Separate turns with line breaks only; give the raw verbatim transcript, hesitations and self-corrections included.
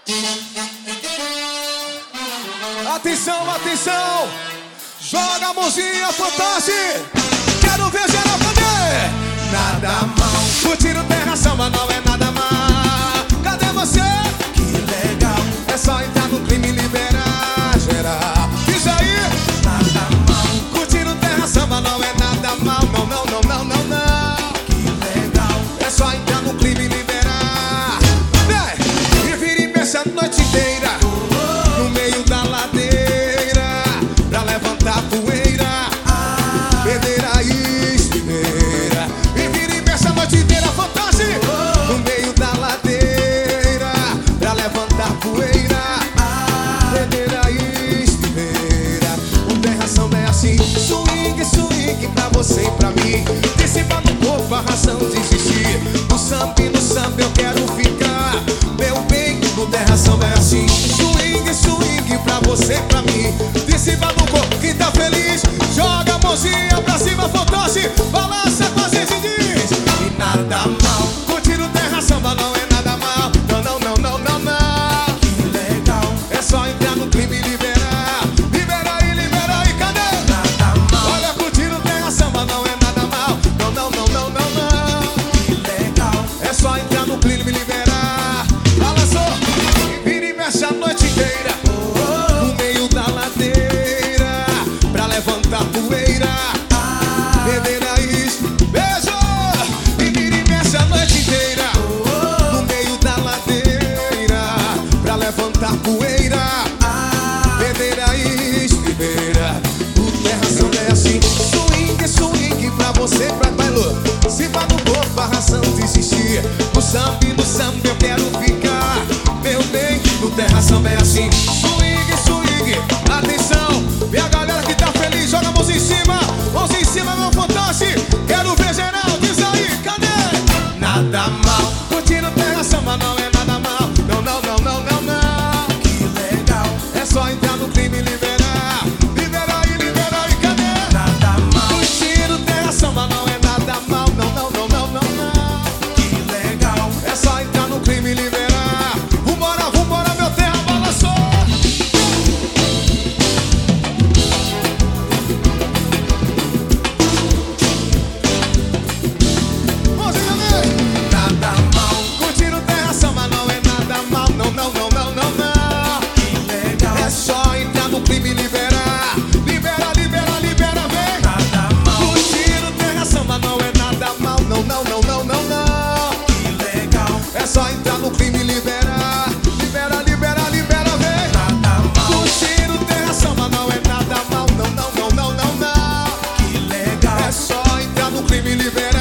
Atenção, atenção! Joga a mãozinha, fantástico! Quero ver geral, cadê? Nada mal. Curtir o terra samba não é nada mal. Cadê você? Que legal. É só entrar no clima e liberar geral. Diz aí. Nada mal. Curtir o terra samba não é nada mal. Não, não, não, não, não, não. Que legal. É só entrar no clima e liberar. Vem. E vira e mexe a noite inteira no meio da ladeira pra levantar poeira, pedeira e estiveira. E vira e mexe a noite inteira, fantástico, no meio da ladeira pra levantar poeira, pedeira e estiveira. O terra samba é assim, swing, swing pra você e pra mim. De cima no corpo a razão de existir. No samba e no samba eu quero ficar. Meu bem, no terra samba é assim, swing, swing pra você e pra mim. De cima no corpo, quem tá feliz, joga a mãozinha pra cima, fantástico, balança com a gente e diz. E nada mal, curtir o terra samba não é nada mal. Não, não, não, não, não, não. Que legal. É só entrar no clima e liberar. Libera aí, libera aí, cadê? Nada mal. Olha, curtir o terra samba não é nada mal. Não, não, não, não, não, não. Que legal. É só entrar no clima e liberar. Balançou, e vira e mexe a noite inteira no meio da ladeira pra levantar poeira, pedeira isso, beijo. E vira e mexe a noite inteira no meio da ladeira pra levantar poeira, pedeira e estribeira. O terra samba é assim, swing, swing pra você, pra bailô. Se vá no corpo a razão de existir. No samba e no samba eu quero ficar. Meu bem, no terra samba é assim, swing, swing. Atenção, vem a galera que tá feliz, joga a mãos em cima, mãos em cima, meu fantástico. Quero ver geral, diz aí, cadê? Nada mal, curtir o terra samba não é nada mal. Não, não, não, não, não, não. Que legal. É só entrar no clima e liberar. Libera aí, libera aí, cadê? Nada mal. Curtir o terra samba não é nada mal. Não, não, não, não, não, não. Que legal. É só entrar no clima e liberar. Vambora, vambora, meu terra balançou. Nada mal, curtir o terra samba não é nada mal. Não, não, não, não, não, não. Que legal. É só entrar no clima e liberar. Libera, libera, libera, vem. Nada mal, curtir o terra samba não é nada mal. Não, não, não, não, não, não. Que legal. É só entrar no clima e liberar. Libera, libera, libera, vem. Nada mal, curtir o terra samba não é nada mal. Não, não, não, não, não, não. Que legal. É só entrar no clima e liberar.